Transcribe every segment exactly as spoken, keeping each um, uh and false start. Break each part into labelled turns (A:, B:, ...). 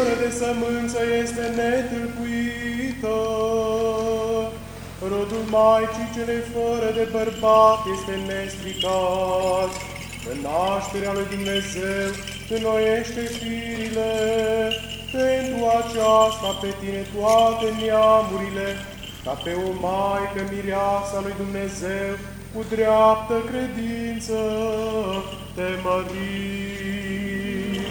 A: de sămânță este netâlcuită. Rodul Maicii cele fără de bărbat este nestricat. În nașterea lui Dumnezeu înnoiește firile. Pentru aceasta pe tine toate neamurile, ca pe o Maică mireasa lui Dumnezeu, cu dreaptă credință te mărim.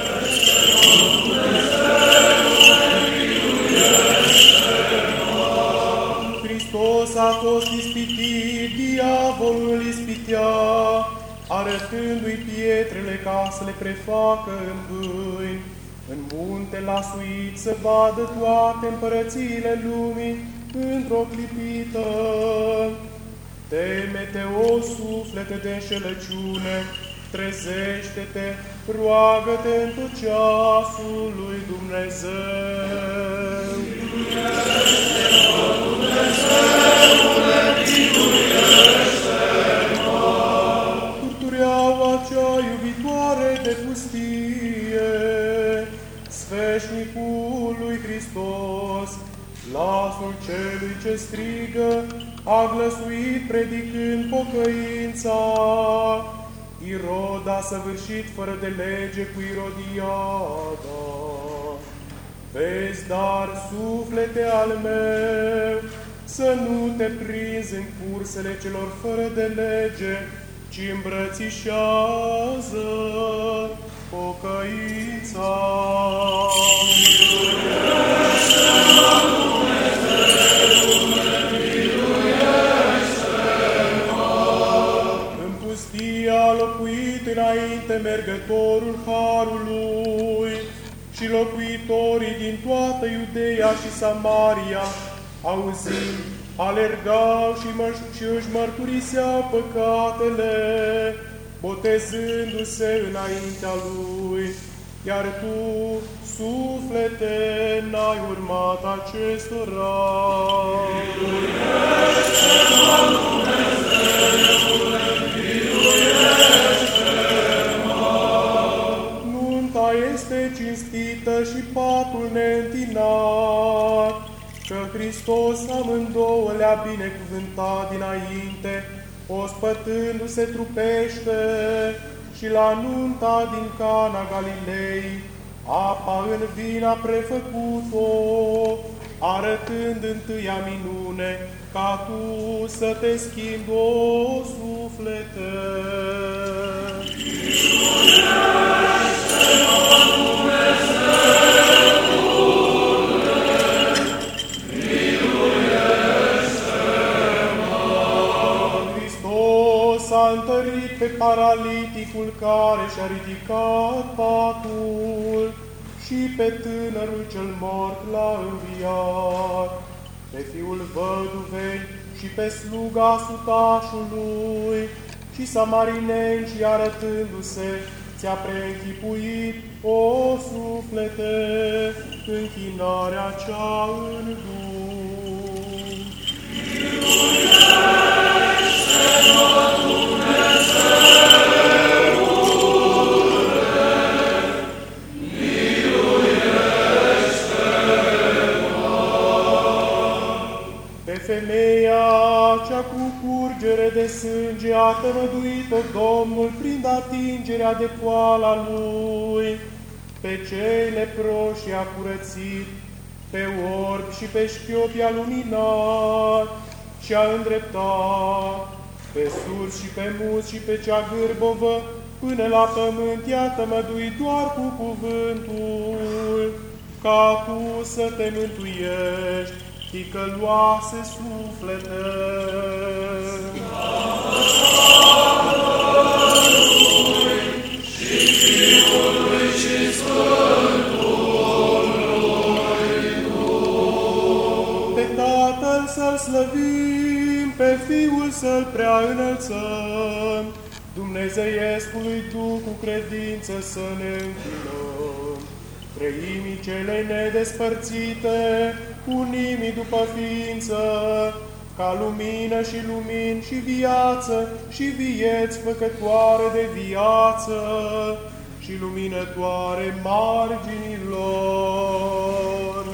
A: Hristos a fost ispitit, diavolul ispitea, arătându-i pietrele ca să le prefacă în bâini. În munte l-a suit să vadă toate împărățiile lumii într-o clipită. Teme-te, o suflete de înșelăciune, trezește-te, roagă-te în tot ceasul lui Dumnezeu. Miluiește-mă, Dumnezeule, miluiește-mă! Turtureaua cea iubitoare de pustie, Sfeșnicul lui Hristos, glasul celui ce strigă, a glăsuit predicând pocăința. Irod a săvârșit fără de lege cu Irodiada. Vezi, dar, suflete al meu, să nu te prinzi în cursele celor fără de lege, ci îmbrățișează pocăința. În pustie a locuit înainte mergătorul Harului și locuitorii din toată Iudeea și Samaria, auzind, alergau și, și își mărturiseau păcatele, botezându-se înaintea lui. Iar tu, suflete, n-ai urmat acestora. Miluiește-mă, Dumnezeule, miluiește-mă! Nunta este cinstită și patul neîntinat, că Hristos amândouă le-a binecuvântat dinainte, ospătându-se trupește, și la nunta din Cana Galilei, apa în vin a prefăcut-o, arătând întâia minune, ca tu să te schimbi, o suflete. Miluiește-mă, Dumnezeule, miluiește-mă! Hristos a întărit pe paraliticul care și-a ridicat patul și pe tânărul cel mort l-a înviat, pe fiul văduvei și pe sluga sutașului și samarinenci, arătându-se, ți-a preînchipuit, o suflete, închinarea cea în Duh. Miluiește-mă, Dumnezeule, miluiește-mă! Pe femeia cea cu curgere de sânge a tămăduit-o Domnul prin atingerea de poala lui. Pe cei leproși a curățit, pe orbi și pe șchiopi a luminat și a îndreptat, pe surzi și pe muți și pe cea gârbovă, până la pământ i-a tămăduit doar cu cuvântul, ca tu să te mântuiești, ticăloase suflete. Tatălui și Fiului și Sfântului Duh. Pe Tatăl să-L slăvim, pe Fiul să-L prea înălțăm, Dumnezeiescului Duh cu credință să ne închinăm. Trăimii cele nedespărțite, unimii după ființă, ca lumină și lumini și viață și vieți făcătoare de viață, și luminătoare marginilor.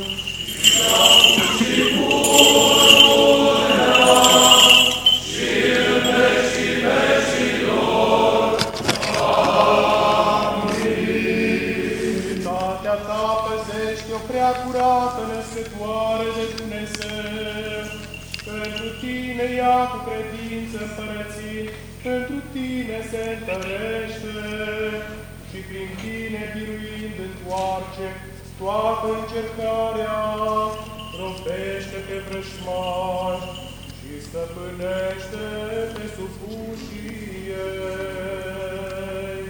A: Cetatea ta păzește-o prea curată, născătoare de Dumnezeu. Pentru tine ea cu credință împărății, pentru tine se întărește și prin tine biruind întoarce toată încercarea, robește pe vrăjmași și stăpânește pe supușii ei.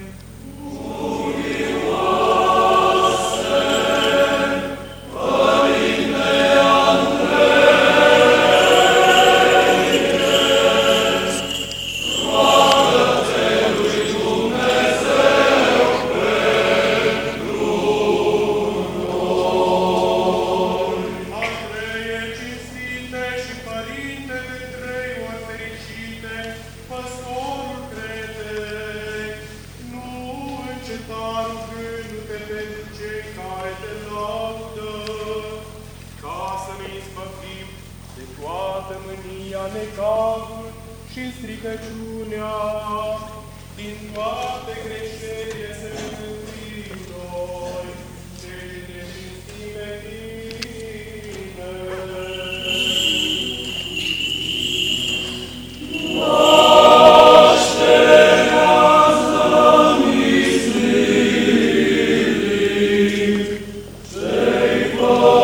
A: Și stricăciunea din toate greșelile să ne mântuim noi, cei de cinstim pe tine. Moștenează mislirii, cei